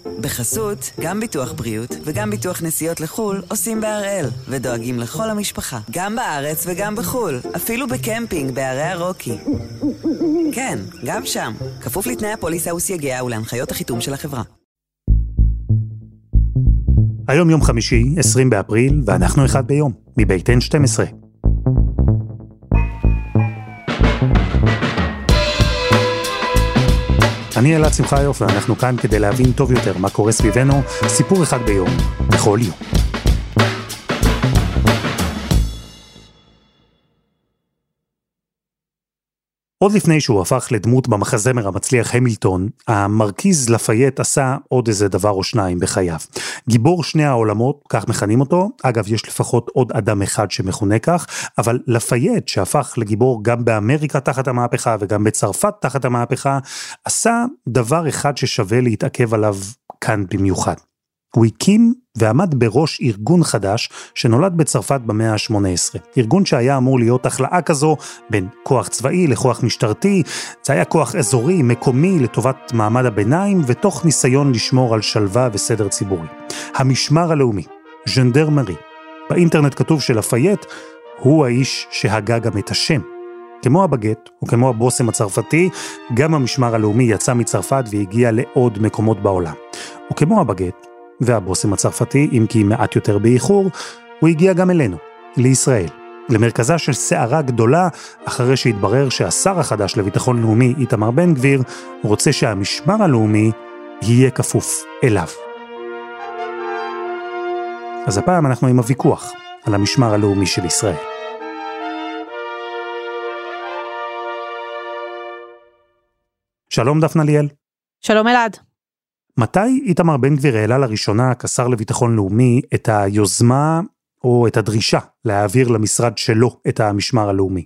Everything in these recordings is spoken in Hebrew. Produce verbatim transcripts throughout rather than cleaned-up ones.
בחסות, גם ביטוח בריאות וגם ביטוח נסיעות לחול עושים בהראל, ודואגים לכל המשפחה, גם בארץ וגם בחול, אפילו בקמפינג בערי הרוקי. כן, גם שם, כפוף לתנאי הפוליסה וסייגיה ולהנחיות החיתום של החברה. היום יום חמישי, עשרים באפריל, ואנחנו אחד ביום, מבית אן שתים עשרה. אני אלעד שמחיוף, ואנחנו כאן כדי להבין טוב יותר מה קורה סביבנו, סיפור אחד ביום, בכל יום. עוד לפני שהוא הפך לדמות במחזמר המצליח המילטון, המרקיז לפייט עשה עוד איזה דבר או שניים בחייו. גיבור שני העולמות, כך מכנים אותו, אגב יש לפחות עוד אדם אחד שמכונה כך, אבל לפייט שהפך לגיבור גם באמריקה תחת המהפכה וגם בצרפת תחת המהפכה, עשה דבר אחד ששווה להתעכב עליו כאן במיוחד. הוא הקים ועמד בראש ארגון חדש שנולד בצרפת במאה ה-שמונה עשרה. ארגון שהיה אמור להיות החלאה כזו בין כוח צבאי לכוח משטרתי, זה היה כוח אזורי, מקומי לטובת מעמד הביניים ותוך ניסיון לשמור על שלווה וסדר ציבורי. המשמר הלאומי, ז'נדרמרי, באינטרנט כתוב שלפייט הוא האיש שהגה גם את השם. כמו הבגט וכמו הבוסם הצרפתי, גם המשמר הלאומי יצא מצרפת והגיע לעוד מקומות בעולם. וכמו הבגט והבוסם הצרפתי, אם כי מעט יותר באיחור, הוא הגיע גם אלינו, לישראל, למרכזה של סערה גדולה, אחרי שהתברר שהשר החדש לביטחון לאומי, איתמר בן גביר, רוצה שהמשמר הלאומי יהיה כפוף אליו. אז הפעם אנחנו עם הוויכוח על המשמר הלאומי של ישראל. שלום דפנה ליאל. שלום אלעד. מתי איתמר בן גביר העלה לראשונה כשר לביטחון לאומי את היוזמה או את הדרישה להעביר למשרד שלו את המשמר הלאומי?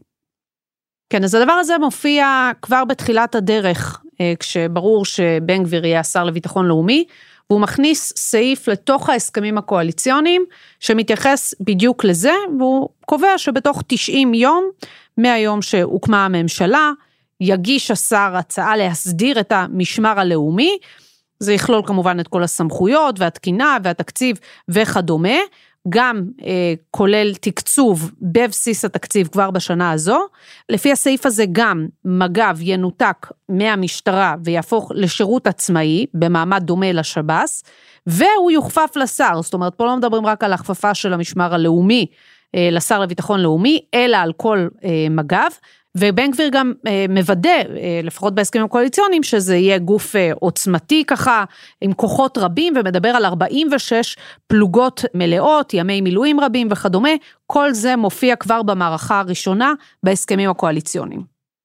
כן, אז הדבר הזה מופיע כבר בתחילת הדרך, כשברור שבן גביר יהיה השר לביטחון לאומי, והוא מכניס סעיף לתוך ההסכמים הקואליציוניים, שמתייחס בדיוק לזה, והוא קובע שבתוך תשעים יום, מהיום שהוקמה הממשלה, יגיש השר הצעה להסדיר את המשמר הלאומי, זה יכלול כמובן את כל הסמכויות והתקינה והתקציב וכדומה, גם אה, כולל תקצוב בבסיס התקציב כבר בשנה הזו. לפי הסעיף הזה גם מג"ב ינותק מהמשטרה ויהפוך לשירות עצמאי במעמד דומה לשב"ס, והוא יוכפף לשר, זאת אומרת פה לא מדברים רק על הכפפה של המשמר הלאומי אה, לשר לביטחון לאומי, אלא על כל אה, מג"ב, ובן גביר גם אה, מוודא, אה, לפחות בהסכמים הקואליציוניים, שזה יהיה גוף אה, עוצמתי ככה, עם כוחות רבים, ומדבר על ארבעים ושש פלוגות מלאות, ימי מילואים רבים וכדומה, כל זה מופיע כבר במערכה הראשונה, בהסכמים הקואליציוניים.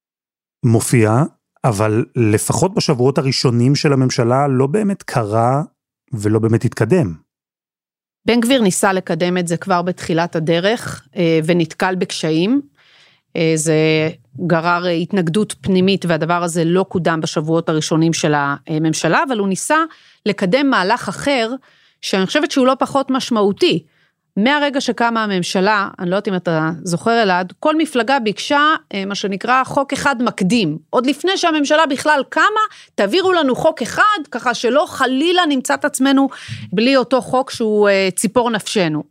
מופיע, אבל לפחות בשבועות הראשונים של הממשלה, לא באמת קרה, ולא באמת התקדם. בן גביר ניסה לקדם את זה כבר בתחילת הדרך, אה, ונתקל בקשיים, זה גרר התנגדות פנימית, והדבר הזה לא קודם בשבועות הראשונים של הממשלה, אבל הוא ניסה לקדם מהלך אחר, שאני חושבת שהוא לא פחות משמעותי. מהרגע שקמה הממשלה, אני לא יודעת אם אתה זוכר אלעד, כל מפלגה ביקשה מה שנקרא חוק אחד מקדים. עוד לפני שהממשלה בכלל קמה, תעבירו לנו חוק אחד, ככה שלא חלילה נמצא את עצמנו בלי אותו חוק שהוא ציפור נפשנו.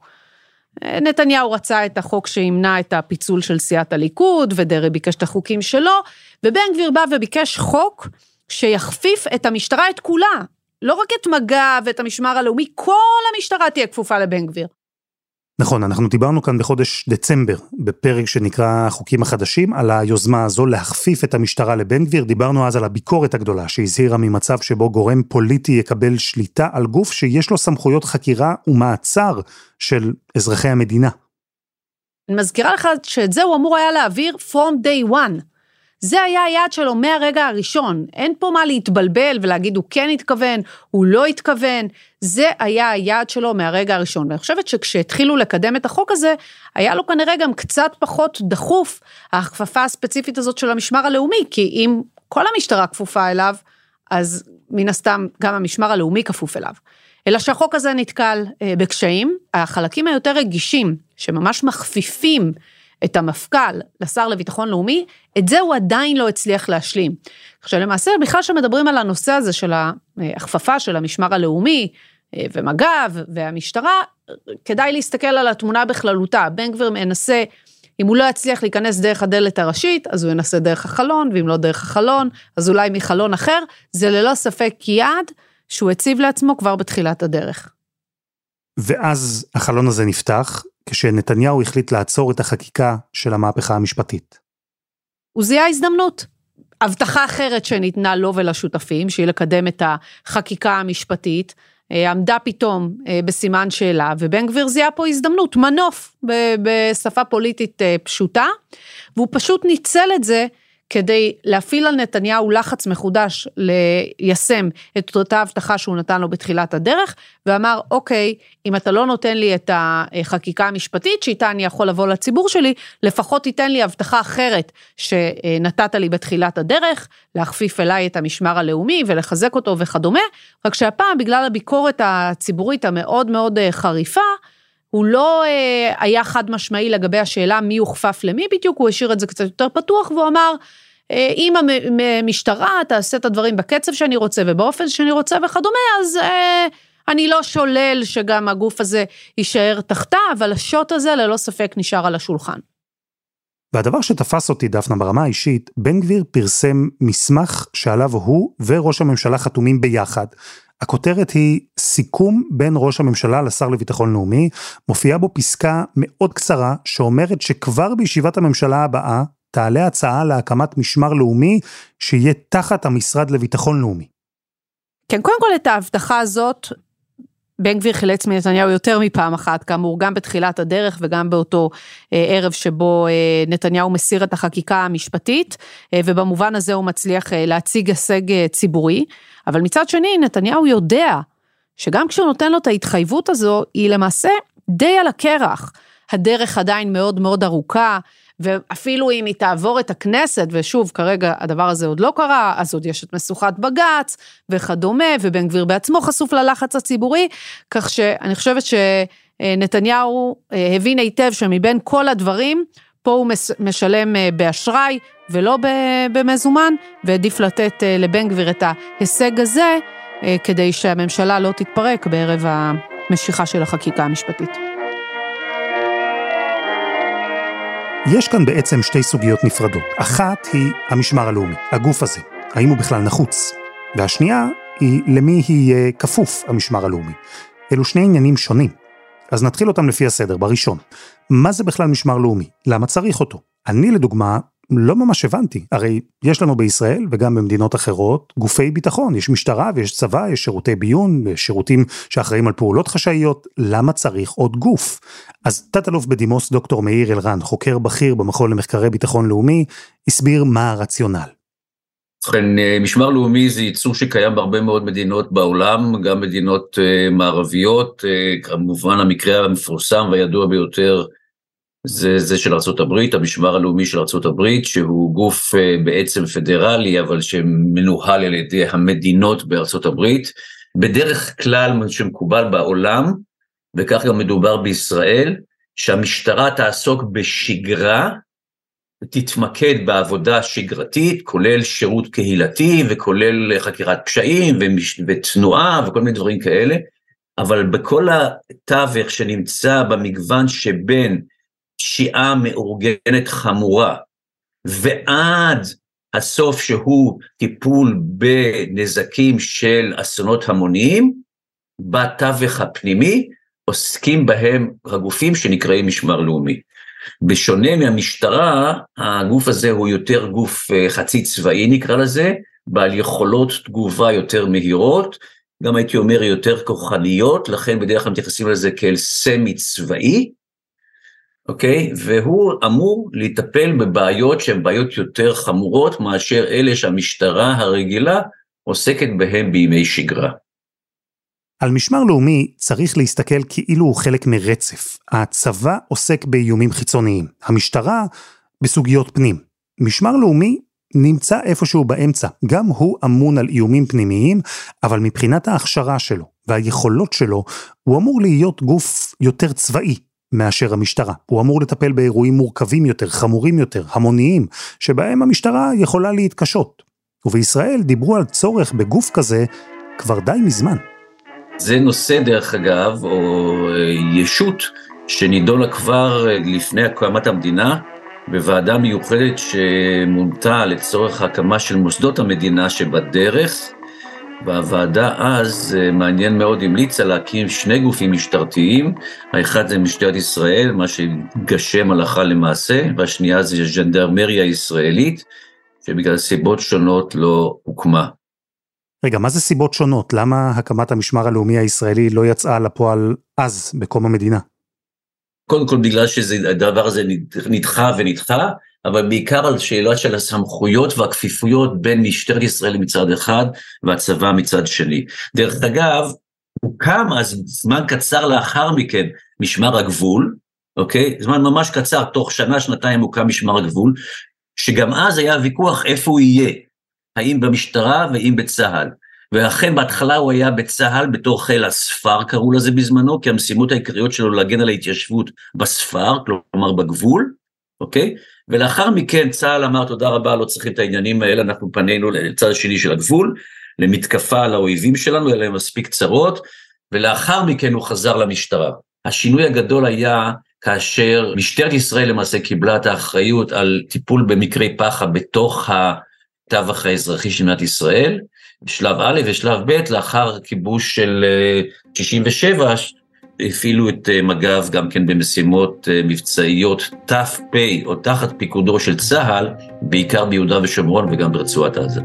נתניהו רצה את החוק שימנע את הפיצול של סיעת הליכוד, ודרעי ביקש את החוקים שלו, ובן גביר בא וביקש חוק שיחפיף את המשטרה, את כולה, לא רק את מג"ב ואת המשמר הלאומי, כל המשטרה תהיה כפופה לבן גביר. נכון, אנחנו דיברנו כאן בחודש דצמבר, בפרק שנקרא החוקים החדשים, על היוזמה הזו להכפיף את המשטרה לבן גביר, דיברנו אז על הביקורת הגדולה, שהזהירה ממצב שבו גורם פוליטי יקבל שליטה על גוף שיש לו סמכויות חקירה ומעצר של אזרחי המדינה. אני מזכירה לך שאת זה הוא אמור היה להעביר from day one, זה היה היעד שלו מהרגע הראשון, אין פה מה להתבלבל ולהגיד הוא כן התכוון, הוא לא התכוון, זה היה היעד שלו מהרגע הראשון, ואני חושבת שכשהתחילו לקדם את החוק הזה, היה לו כנראה גם קצת פחות דחוף, ההכפפה הספציפית הזאת של המשמר הלאומי, כי אם כל המשטרה כפופה אליו, אז מן הסתם גם המשמר הלאומי כפוף אליו. אלא שהחוק הזה נתקל אה, בקשיים, החלקים היותר רגישים, שממש מכפיפים את המפכ"ל לשר לביטחון לאומי, את זה הוא עדיין לא הצליח להשלים. עכשיו למעשה, בכלל שמדברים על הנושא הזה של ההכפפה של המשמר הלאומי, ומג"ב והמשטרה, כדאי להסתכל על התמונה בכללותה. בן גביר מנסה, אם הוא לא יצליח להיכנס דרך הדלת הראשית, אז הוא ינסה דרך החלון, ואם לא דרך החלון, אז אולי מחלון אחר, זה ללא ספק יעד שהוא הציב לעצמו כבר בתחילת הדרך. ואז החלון הזה נפתח, כשנתניהו החליט לעצור את החקיקה של המהפכה המשפטית. הוא זיהה הזדמנות. הבטחה אחרת שניתנה לו ולשותפים, שהיא לקדם את החקיקה המשפטית, עמדה פתאום בסימן שאלה, ובן גביר זיהה פה הזדמנות, מנוף בשפה פוליטית פשוטה, והוא פשוט ניצל את זה, כדי להפעיל על נתניהו לחץ מחודש ליישם את אותה הבטחה שהוא נתן לו בתחילת הדרך, ואמר, אוקיי, אם אתה לא נותן לי את החקיקה המשפטית, שאיתה אני יכול לבוא לציבור שלי, לפחות תיתן לי הבטחה אחרת שנתת לי בתחילת הדרך, להכפיף אליי את המשמר הלאומי ולחזק אותו וכדומה, רק שהפעם בגלל הביקורת הציבורית המאוד מאוד חריפה, הוא לא אה, היה חד משמעי לגבי השאלה מי הוכפף למי בדיוק, הוא השאיר את זה קצת יותר פתוח, והוא אמר, אה, אם המשטרה תעשה את הדברים בקצב שאני רוצה, ובאופן שאני רוצה וכדומה, אז אה, אני לא שולל שגם הגוף הזה יישאר תחתה, אבל השוט הזה ללא ספק נשאר על השולחן. והדבר שתפס אותי דפנה ברמה האישית, בן גביר פרסם מסמך שעליו הוא וראש הממשלה חתומים ביחד, הכותרת היא סיכום בין ראש הממשלה לשר לביטחון לאומי, מופיעה בו פסקה מאוד קצרה, שאומרת שכבר בישיבת הממשלה הבאה, תעלה הצעה להקמת משמר לאומי, שיהיה תחת המשרד לביטחון לאומי. כן, קודם כל את ההבטחה הזאת, בן גביר חילץ מנתניהו יותר מפעם אחת, כאמור גם בתחילת הדרך, וגם באותו ערב שבו נתניהו מסיר את החקיקה המשפטית, ובמובן הזה הוא מצליח להציג הישג ציבורי, אבל מצד שני נתניהו יודע, שגם כשהוא נותן לו את ההתחייבות הזו, היא למעשה די על הקרח, הדרך עדיין מאוד מאוד ארוכה, ואפילו אם היא תעבור את הכנסת, ושוב כרגע הדבר הזה עוד לא קרה, אז עוד יש את משוכת בג"ץ וכדומה, ובן גביר בעצמו חשוף ללחץ הציבורי, כך שאני חושבת שנתניהו הבין היטב שמבין כל הדברים, פה הוא משלם באשראי ולא במזומן, ועדיף לתת לבן גביר את ההישג הזה, כדי שהממשלה לא תתפרק בערב המשיכה של החקיקה המשפטית. יש כאן בעצם שתי סוגיות נפרדות. אחת היא המשמר הלאומי, הגוף הזה, האם הוא בכלל נחוץ. והשנייה היא למי יהיה כפוף המשמר הלאומי. אלו שני עניינים שונים. אז נתחיל אותם לפי הסדר, בראשון. מה זה בכלל משמר לאומי? למה צריך אותו? אני לדוגמה לא ממש הבנתי. הרי יש לנו בישראל וגם במדינות אחרות גופי ביטחון. יש משטרה ויש צבא, יש שירותי ביון, שירותים שאחראים על פעולות חשאיות. למה צריך עוד גוף? אז תת-אלוף בדימוס דוקטור מאיר אלרן, חוקר בכיר במכון למחקרי ביטחון לאומי, הסביר מה הרציונל. ובכן, משמר לאומי זה ייצור שקיים בהרבה מאוד מדינות בעולם, גם מדינות מערביות, כמובן המקרה המפורסם והידוע ביותר, זה, זה של ארצות הברית, המשמר הלאומי של ארצות הברית, שהוא גוף בעצם פדרלי, אבל שמנוהל על ידי המדינות בארצות הברית, בדרך כלל שמקובל בעולם, וכך גם מדובר בישראל, שהמשטרה תעסוק בשגרה, תתמקד בעבודה שגרתית, כולל שירות קהילתי, וכולל חקירת פשעים, ותנועה, וכל מיני דברים כאלה, אבל בכל התווך שנמצא במגוון שבין, פשיעה מאורגנת חמורה, ועד הסוף שהוא טיפול בנזקים של אסונות המוניים, בתווך הפנימי, עוסקים בהם הגופים שנקראים משמר לאומי. בשונה מהמשטרה, הגוף הזה הוא יותר גוף חצי צבאי נקרא לזה, בעל יכולות תגובה יותר מהירות, גם הייתי אומר יותר כוחניות, לכן בדרך כלל מתייחסים לזה כאל סמי צבאי, אוקיי? והוא אמור לטפל בבעיות שהן בעיות יותר חמורות, מאשר אלה שהמשטרה הרגילה עוסקת בהן בימי שגרה. על משמר לאומי צריך להסתכל כאילו הוא חלק מרצף. הצבא עוסק באיומים חיצוניים, המשטרה בסוגיות פנים. משמר לאומי נמצא איפשהו באמצע, גם הוא אמון על איומים פנימיים, אבל מבחינת ההכשרה שלו והיכולות שלו, הוא אמור להיות גוף יותר צבאי. מאשר המשטרה. הוא אמור לטפל באירועים מורכבים יותר, חמורים יותר, המוניים, שבהם המשטרה יכולה להתקשות. ובישראל דיברו על צורך בגוף כזה כבר די מזמן. זה נושא דרך אגב, או ישות שנידונה כבר לפני הקמת המדינה, בוועדה מיוחדת שמונתה לצורך הקמה של מוסדות המדינה שבדרך, והוועדה אז מעניין מאוד המליצה להקים שני גופים משטרתיים, האחד זה משטרת ישראל, מה שגשם הלכה למעשה, והשנייה זה ז'נדרמריה ישראלית, שבגלל סיבות שונות לא הוקמה. רגע, מה זה סיבות שונות? למה הקמת המשמר הלאומי הישראלי לא יצאה לפועל אז, בקום המדינה? קודם כל בגלל שהדבר הזה נדחה ונדחה, אבל בעיקר על שאלה של הסמכויות והכפיפויות בין משטרת ישראל מצד אחד, והצבא מצד שני. דרך אגב, הוקם אז זמן קצר לאחר מכן משמר הגבול, אוקיי? זמן ממש קצר, תוך שנה, שנתיים הוקם משמר הגבול, שגם אז היה ויכוח איפה הוא יהיה, האם במשטרה ואם בצהל. ואכן בהתחלה הוא היה בצהל בתור חיל הספר, קראו לזה בזמנו, כי המשימות העיקריות שלו להגן על ההתיישבות בספר, כלומר בגבול, אוקיי? ולאחר מכן צהל אמר, תודה רבה, לא צריכים את העניינים האלה, אנחנו פנינו לצד השני של הגבול, למתקפה על האויבים שלנו, אלה הם מספיק צרות, ולאחר מכן הוא חזר למשטרה. השינוי הגדול היה כאשר משטרת ישראל למעשה קיבלה את האחריות על טיפול במקרי פח"ע בתוך הטווח האזרחי של מדינת ישראל, שלב א' ושלב ב', לאחר כיבוש של שישים ושבע, הפעילו את מג"ב גם כן במשימות מבצעיות ת"פ או תחת פיקודו של צה"ל, בעיקר ביהודה ושומרון וגם ברצועת עזה.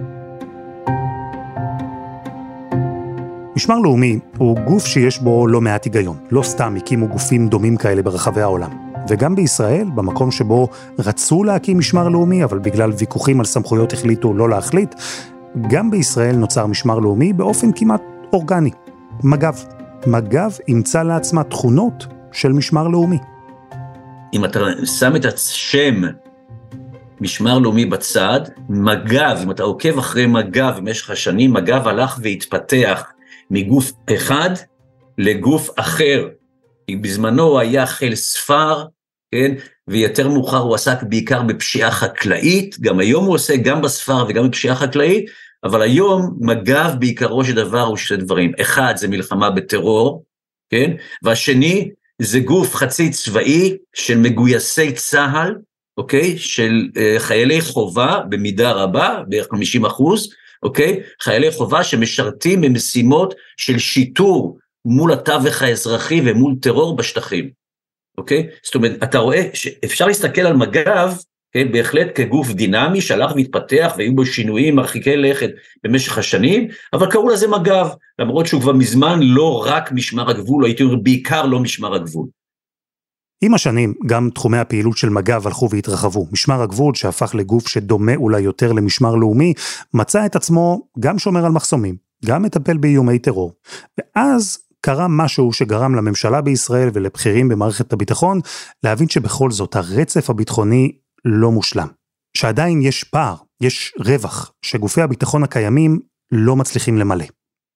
משמר לאומי הוא גוף שיש בו לא מעט היגיון, לא סתם הקימו גופים דומים כאלה ברחבי העולם. וגם בישראל, במקום שבו רצו להקים משמר לאומי, אבל בגלל ויכוחים על סמכויות החליטו לא להחליט, גם בישראל נוצר משמר לאומי באופן כמעט אורגני. מג"ב. מג"ב ימצא לעצמה תכונות של משמר לאומי. אם אתה שם את השם משמר לאומי בצד, מג"ב, אם אתה עוקב אחרי מג"ב במשך השנים, מג"ב הלך והתפתח מגוף אחד לגוף אחר. בזמנו הוא היה חיל ספר, כן? ויותר מאוחר הוא עסק בעיקר בפשיעה חקלאית, גם היום הוא עושה גם בספר וגם בפשיעה חקלאית, אבל היום מג"ב בעיקרו של דבר הוא שתי דברים. אחד זה מלחמה בטרור, כן? והשני זה גוף חצי צבאי של מגויסי צה"ל, אוקיי? של אה, חיילי חובה במידה רבה, בערך חמישים אחוז, אוקיי? חיילי חובה שמשרתים במשימות של שיטור מול התווך האזרחי ומול טרור בשטחים. אוקיי? זאת אומרת, אתה רואה שאפשר להסתכל על מג"ב, כן, בהחלט כגוף דינמי, שהלך והתפתח, והיו בו שינויים מרחיקי לכת במשך השנים, אבל קראו לזה מג"ב, למרות שהוא כבר מזמן לא רק משמר הגבול, הייתי אומר בעיקר לא משמר הגבול. עם השנים, גם תחומי הפעילות של מג"ב הלכו והתרחבו. משמר הגבול, שהפך לגוף שדומה אולי יותר למשמר לאומי, מצא את עצמו גם שומר על מחסומים, גם מטפל באיומי טרור. ואז קרה משהו שגרם לממשלה בישראל ולבחירים במערכת הביטחון, להבין שבכל זאת הרצף הביטחוני לא מושלם. שעדיין יש פער, יש רווח, שגופי הביטחון הקיימים לא מצליחים למלא.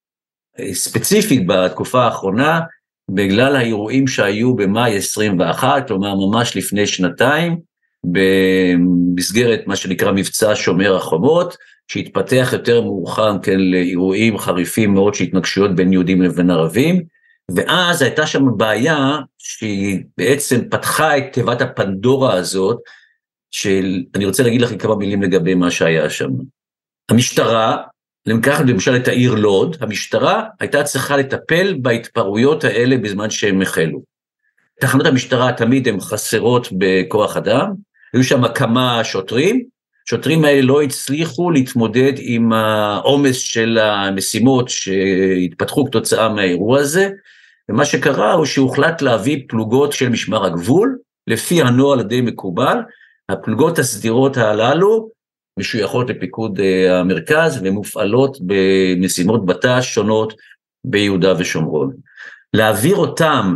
ספציפית בתקופה האחרונה, בגלל האירועים שהיו במאי עשרים ואחת, כלומר ממש לפני שנתיים, במסגרת מה שנקרא מבצע שומר החומות, שהתפתח יותר מאוחר כן לאירועים חריפים מאוד שהתנגשויות בין יהודים לבין ערבים, ואז הייתה שם בעיה שהיא בעצם פתחה את תיבת הפנדורה הזאת, של, אני רוצה להגיד לכם כמה מילים לגבי מה שהיה שם. המשטרה, לקחת למשל את העיר לוד, המשטרה הייתה צריכה לטפל בהתפרעויות האלה בזמן שהם החלו. תחנות המשטרה תמיד הן חסרות בכוח אדם, היו שם כמה שוטרים, שוטרים האלה לא הצליחו להתמודד עם העומס של המשימות שהתפתחו כתוצאה מהאירוע הזה, ומה שקרה הוא שהוחלט להביא פלוגות של משמר הגבול, לפי הנוהל הדי מקובל, הפלוגות הסדירות הללו משויכות לפיקוד המרכז, ומופעלות במשימות בט"ש שונות ביהודה ושומרון. להעביר אותם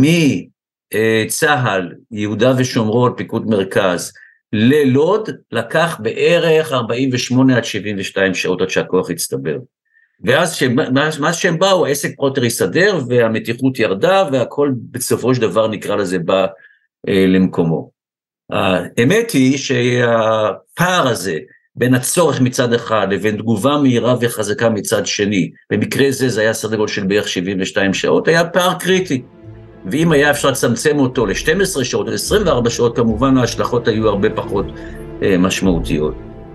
מצה"ל, יהודה ושומרון, פיקוד מרכז, ללוד, לקח בערך ארבעים ושמונה עד שבעים ושתיים שעות עד שהכוח הצטבר. ואז מה שהם באו, העסק פרוטר יסדר, והמתיחות ירדה, והכל בסופו של דבר נקרא לזה בא אה, למקומו. האמת היא שהפער הזה, בין הצורך מצד אחד, לבין תגובה מהירה וחזקה מצד שני, במקרה זה זה היה סדר גודל של בערך שבעים ושתיים שעות, היה פער קריטי. ואם היה אפשר לצמצם אותו ל-שתים עשרה שעות, ל-עשרים וארבע שעות, כמובן ההשלכות היו הרבה פחות אה, משמעותיות.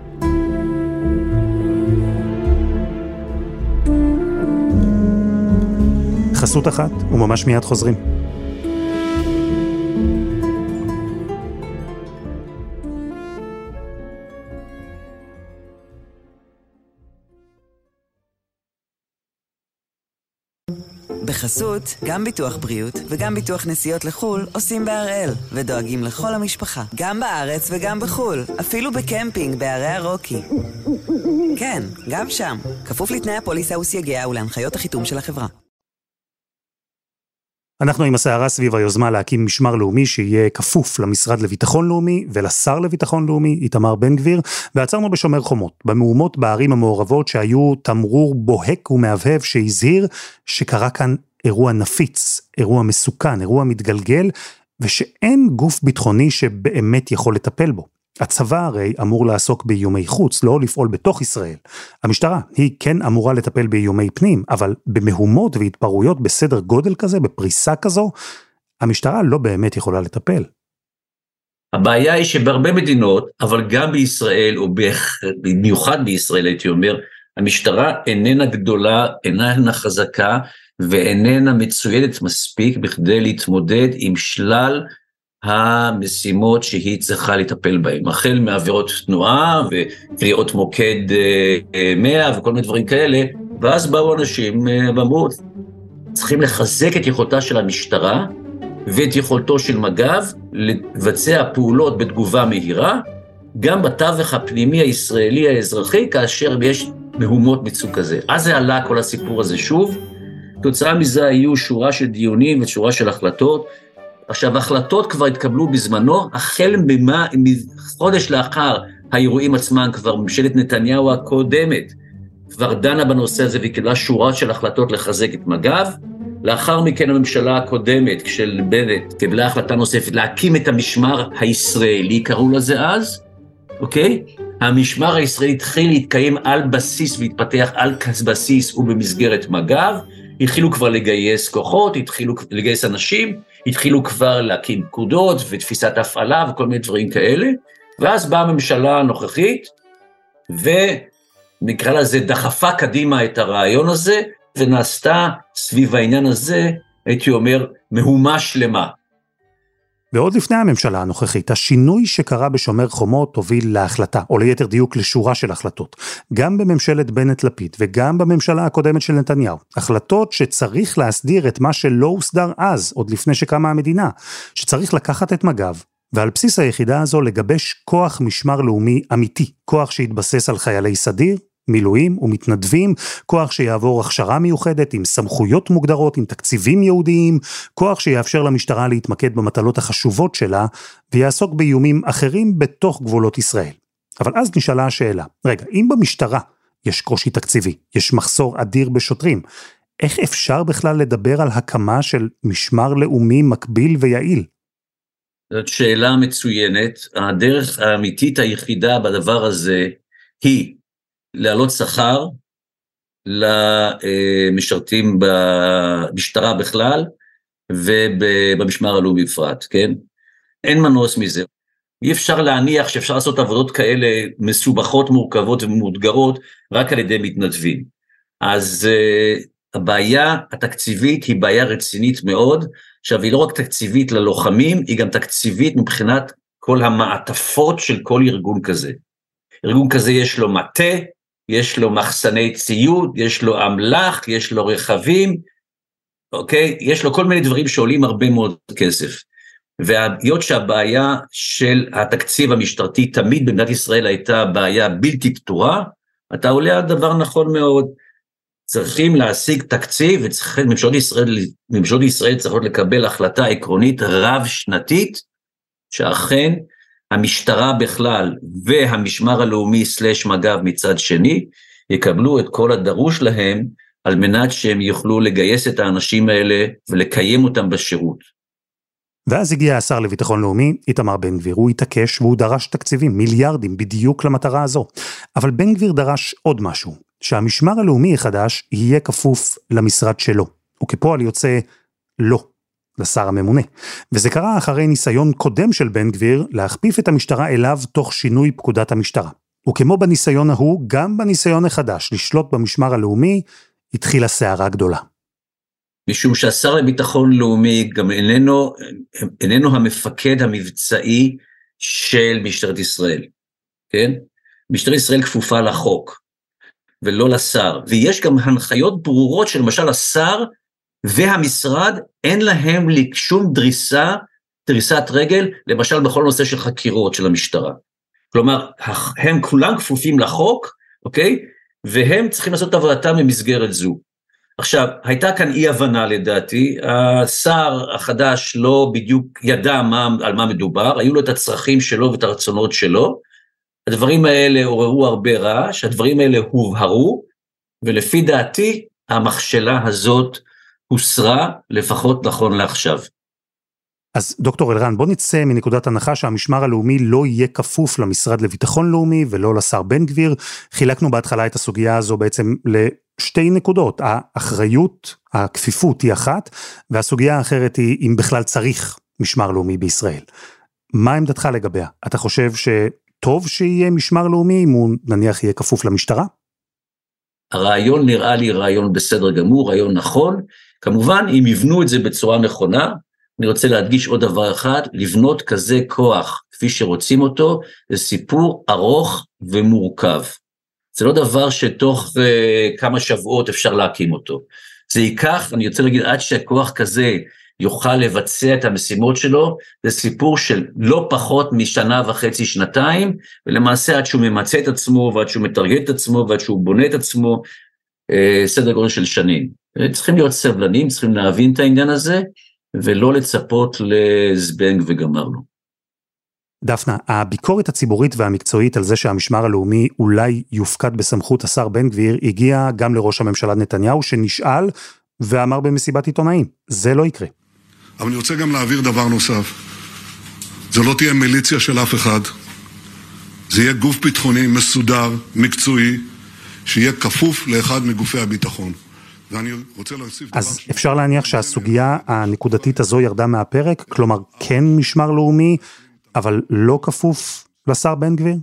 חסות אחת, וממש מיד חוזרים. בחסות, גם ביטוח בריאות וגם ביטוח נסיעות לחול עושים בהראל, ודואגים לכל המשפחה, גם בארץ וגם בחול, אפילו בקמפינג בערי הרוקי. כן, גם שם, כפוף לתנאי הפוליסה וסייגיה ולהנחיות החיתום של החברה. אנחנו עם הסערה סביב היוזמה להקים משמר לאומי שיהיה כפוף למשרד לביטחון לאומי ולשר לביטחון לאומי, איתמר בן גביר, ועצרנו בשומר חומות, במהומות בערים המעורבות שהיו תמרור בוהק ומהבהב שהזהיר שקרה כאן אירוע נפיץ, אירוע מסוכן, אירוע מתגלגל, ושאין גוף ביטחוני שבאמת יכול לטפל בו. הצבא הרי אמור לעסוק באיומי חוץ, לא לפעול בתוך ישראל. המשטרה היא כן אמורה לטפל באיומי פנים, אבל במהומות והתפרעויות בסדר גודל כזה, בפריסה כזו, המשטרה לא באמת יכולה לטפל. הבעיה היא שבהרבה מדינות, אבל גם בישראל, או במיוחד בישראל הייתי אומר, המשטרה איננה גדולה, איננה חזקה, ואיננה מצוידת מספיק בכדי להתמודד עם שלל המשימות שהיא צריכה לטפל בהן, החל מעבירות תנועה וקריאות מוקד מאה וכל מיני דברים כאלה, ואז באו אנשים ואמרו, צריכים לחזק את יכולתה של המשטרה ואת יכולתו של מג"ב לבצע פעולות בתגובה מהירה, גם בתווך הפנימי הישראלי האזרחי, כאשר יש מהומות מסוג כזה. אז זה עלה כל הסיפור הזה שוב, תוצאה מזה היו שורה של דיונים ושורה של החלטות, עכשיו, ההחלטות כבר התקבלו בזמנו, החל ממה, מחודש לאחר האירועים עצמם, כבר ממשלת נתניהו הקודמת, כבר דנה בנושא הזה וקיבלה שורה של החלטות לחזק את מג"ב, לאחר מכן הממשלה הקודמת, של בנט, קיבלה החלטה נוספת להקים את המשמר הישראלי, קראו לזה אז, אוקיי? המשמר הישראלי התחיל להתקיים על בסיס והתפתח על בסיס ובמסגרת מג"ב, התחילו כבר לגייס כוחות, התחילו לגייס אנשים, התחילו כבר להקים פקודות ותפיסת הפעלה וכל מיני דברים כאלה, ואז באה הממשלה הנוכחית, ונקרא לזה דחפה קדימה את הרעיון הזה, ונעשתה סביב העניין הזה, הייתי אומר, מהומה שלמה. ועוד לפני הממשלה הנוכחית, השינוי שקרה בשומר חומות הוביל להחלטה, או ליתר דיוק לשורה של החלטות. גם בממשלת בנט לפיד וגם בממשלה הקודמת של נתניהו. החלטות שצריך להסדיר את מה שלא הוסדר אז, עוד לפני שקמה המדינה. שצריך לקחת את מג"ב, ועל בסיס היחידה הזו לגבש כוח משמר לאומי אמיתי. כוח שיתבסס על חיילי סדיר, מילואים ומתנדבים, כוח שיעבור הכשרה מיוחדת עם סמכויות מוגדרות, עם תקציבים יהודיים, כוח שיאפשר למשטרה להתמקד במטלות החשובות שלה, ויעסוק באיומים אחרים בתוך גבולות ישראל. אבל אז נשאלה השאלה, רגע, אם במשטרה יש קושי תקציבי, יש מחסור אדיר בשוטרים, איך אפשר בכלל לדבר על הקמה של משמר לאומי מקביל ויעיל? זאת שאלה מצוינת. הדרך האמיתית היחידה בדבר הזה היא להעלות שכר למשרתים במשטרה בכלל ובמשמר הלאומי בפרט, כן? אין מנוס מזה. אי אפשר להניח שאפשר לעשות עבודות כאלה מסובכות, מורכבות ומאותגרות רק על ידי מתנדבים. אז uh, הבעיה התקציבית היא בעיה רצינית מאוד, עכשיו היא לא רק תקציבית ללוחמים, היא גם תקציבית מבחינת כל המעטפות של כל ארגון כזה. ארגון כזה יש לו מטה, יש לו מחסני ציוד, יש לו אמל"ח, יש לו רכבים, אוקיי? יש לו כל מיני דברים שעולים הרבה מאוד כסף. והיות שהבעיה של התקציב המשטרתי תמיד במדינת ישראל הייתה בעיה בלתי פתורה, אתה עולה על דבר נכון מאוד. צריכים להשיג תקציב, וצריכים, ממשלות ישראל, ממשלות ישראל צריכות לקבל החלטה עקרונית רב שנתית, שאכן המשטרה בכלל והמשמר הלאומי סלש מג"ב מצד שני, יקבלו את כל הדרוש להם, על מנת שהם יוכלו לגייס את האנשים האלה, ולקיים אותם בשירות. ואז הגיע השר לביטחון לאומי, איתמר בן גביר, הוא התעקש והוא דרש תקציבים, מיליארדים, בדיוק למטרה הזו. אבל בן גביר דרש עוד משהו, שהמשמר הלאומי החדש יהיה כפוף למשרד שלו, וכפועל יוצא לא, לשר הממונה. וזה קרה אחרי ניסיון קודם של בן גביר, להכפיף את המשטרה אליו תוך שינוי פקודת המשטרה. וכמו בניסיון ההוא, גם בניסיון החדש, לשלוט במשמר הלאומי, התחילה סערה גדולה. משום שהשר לביטחון לאומי גם איננו, איננו המפקד המבצעי של משטרת ישראל, כן? משטרת ישראל כפופה לחוק, ולא לשר, ויש גם הנחיות ברורות שלמשל השר והמשרד אין להם שום דריסה, דריסת רגל, למשל בכל נושא של חקירות של המשטרה. כלומר, הם כולם כפופים לחוק, אוקיי? והם צריכים לעשות את עבודתם במסגרת זו. עכשיו, הייתה כאן אי הבנה לדעתי, השר החדש לא בדיוק ידע מה, על מה מדובר, היו לו את הצרכים שלו ואת הרצונות שלו, הדברים האלה עוררו הרבה רעש, הדברים האלה הובהרו, ולפי דעתי המכשלה הזאת הוסרה לפחות נכון לעכשיו. אז דוקטור אלרן, בוא נצא מנקודת הנחה שהמשמר הלאומי לא יהיה כפוף למשרד לביטחון לאומי ולא לשר בן גביר. חילקנו בהתחלה את הסוגיה הזו בעצם לשתי נקודות, האחריות, הכפיפות היא אחת, והסוגיה האחרת היא אם בכלל צריך משמר לאומי בישראל. מה עמדתך לגביה? אתה חושב שטוב שיהיה משמר לאומי אם הוא נניח יהיה כפוף למשטרה? הרעיון נראה לי רעיון בסדר גמור, רעיון נכון, כמובן אם יבנו את זה בצורה נכונה, אני רוצה להדגיש עוד דבר אחד, לבנות כזה כוח כפי שרוצים אותו, זה סיפור ארוך ומורכב. זה לא דבר שתוך uh, כמה שבועות אפשר להקים אותו. זה ייקח, אני רוצה להגיד, עד שהכוח כזה יוכל לבצע את המשימות שלו, זה סיפור של לא פחות משנה וחצי, שנתיים, ולמעשה עד שהוא ממצא את עצמו, ועד שהוא מתרגל את עצמו, ועד שהוא בונה את עצמו, uh, סדר גודל של שנים. צריכים להיות סבלנים, צריכים להבין את העניין הזה, ולא לצפות לזבנג וגמרנו. דפנה, הביקורת הציבורית והמקצועית על זה שהמשמר הלאומי אולי יופקד בסמכות השר בן גביר, הגיע גם לראש הממשלה נתניהו שנשאל ואמר במסיבת עיתונאים, זה לא יקרה. אבל אני רוצה גם להעביר דבר נוסף, זה לא תהיה מיליציה של אף אחד, זה יהיה גוף ביטחוני מסודר, מקצועי, שיהיה כפוף לאחד מגופי הביטחון. ואני רוצה להוסיף דבר... אז אפשר להניח שהסוגיה הנקודתית הזו ירדה מהפרק, כלומר כן משמר לאומי, אבל לא כפוף לשר בן גביר?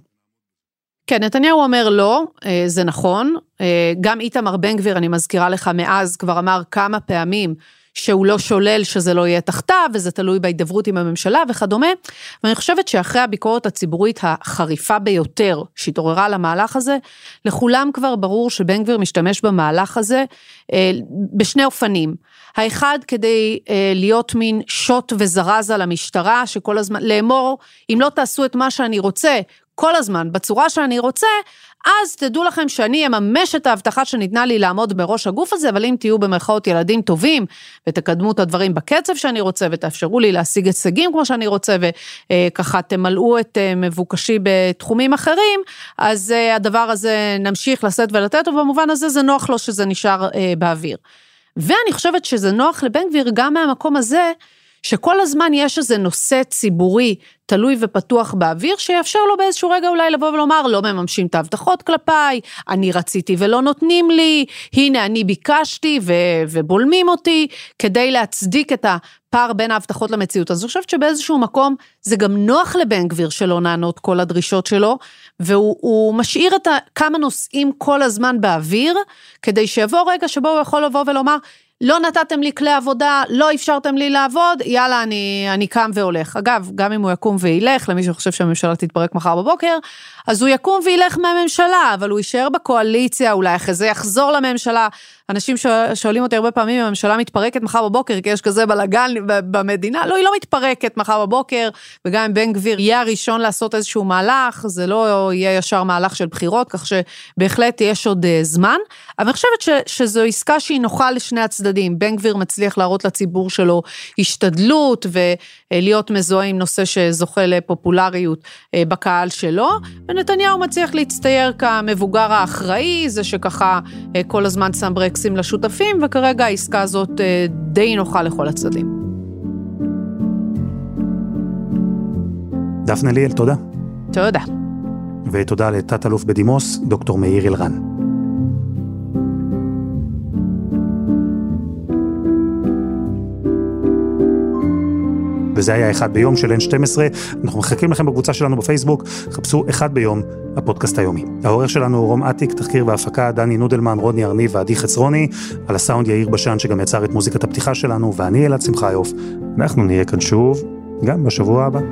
כן, נתניהו אומר לא, זה נכון, גם איתמר בן גביר, אני מזכירה לך מאז, כבר אמר כמה פעמים, שהוא לא שולל שזה לא יהיה תחתיו, וזה תלוי בהידברות עם הממשלה וכדומה, ואני חושבת שאחרי הביקורת הציבורית החריפה ביותר, שהתעוררה למהלך הזה, לכולם כבר ברור שבן גביר משתמש במהלך הזה, אה, בשני אופנים, האחד כדי אה, להיות מין שוט וזרז על המשטרה, שכל הזמן, לאמור, אם לא תעשו את מה שאני רוצה, כל הזמן, בצורה שאני רוצה, אז תדעו לכם שאני אממש את ההבטחה שניתנה לי לעמוד בראש הגוף הזה, אבל אם תהיו במרכאות ילדים טובים, ותקדמו את הדברים בקצב שאני רוצה, ותאפשרו לי להשיג הישגים כמו שאני רוצה, וככה תמלאו את מבוקשי בתחומים אחרים, אז הדבר הזה נמשיך לשאת ולתת, ובמובן הזה זה נוח לו שזה נשאר באוויר. ואני חושבת שזה נוח לבן גביר גם מהמקום הזה, שכל הזמן יש איזה נושא ציבורי תלוי ופתוח באוויר, שיאפשר לו באיזשהו רגע אולי לבוא ולומר, לא מממשים את ההבטחות כלפיי, אני רציתי ולא נותנים לי, הנה אני ביקשתי ו- ובולמים אותי, כדי להצדיק את הפער בין ההבטחות למציאות. אז אני חושבת שבאיזשהו מקום, זה גם נוח לבן גביר שלא נענות כל הדרישות שלו, והוא משאיר את כמה נושאים כל הזמן באוויר, כדי שיבוא רגע שבו הוא יכול לבוא ולומר, לא נתתם לי כלי עבודה, לא אפשרתם לי לעבוד, יאללה, אני, אני קם והולך. אגב, גם אם הוא יקום וילך, למי שחושב שהממשלה תתפרק מחר בבוקר, אז הוא יקום וילך מהממשלה, אבל הוא יישאר בקואליציה, אולי אחרי זה יחזור לממשלה, אנשים שואלים אותי הרבה פעמים, הממשלה מתפרקת מחר בבוקר, כי יש כזה בלגן במדינה, לא, היא לא מתפרקת מחר בבוקר, וגם אם בן גביר יהיה הראשון לעשות איזשהו מהלך, זה לא יהיה ישר מהלך של בחירות, כך שבהחלט יש עוד זמן, אבל אני חושבת ש, שזו עסקה שהיא נוחה לשני הצדדים, בן גביר מצליח להראות לציבור שלו השתדלות, ולהיות מזוהה עם נושא שזוכה לפופולריות בקהל שלו, ונתניהו מצליח להצטייר כמבוגר האחראי, זה שככה כל הזמן שם ברקסים לשותפים, וכרגע העסקה הזאת די נוחה לכל הצדדים. דפנה ליאל, תודה. תודה. ותודה לתת אלוף בדימוס, דוקטור מאיר אלרן. וזה היה אחד ביום של אן שתים עשרה, אנחנו מחכים לכם בקבוצה שלנו בפייסבוק, חפשו אחד ביום, הפודקאסט היומי. העורך שלנו הוא רום עתיק, תחקיר והפקה, דני נודלמן, רוני ארני ועדי חצרוני, על הסאונד יאיר בשן שגם יצר את מוזיקת הפתיחה שלנו, ואני אלעד שמחיוף. אנחנו נהיה כאן שוב, גם בשבוע הבא.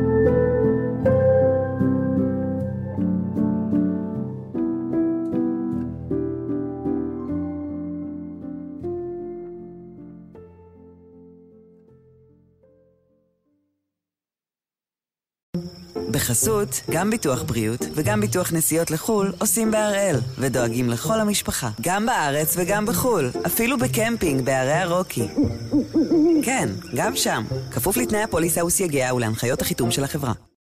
בחסות, גם ביטוח בריאות וגם ביטוח נסיעות לחול עושים בהראל ודואגים לכל המשפחה, גם בארץ וגם בחול, אפילו בקמפינג בערי הרוקי. כן, גם שם, כפוף לתנאי הפוליסה וסייגיה ולהנחיות החיתום של החברה.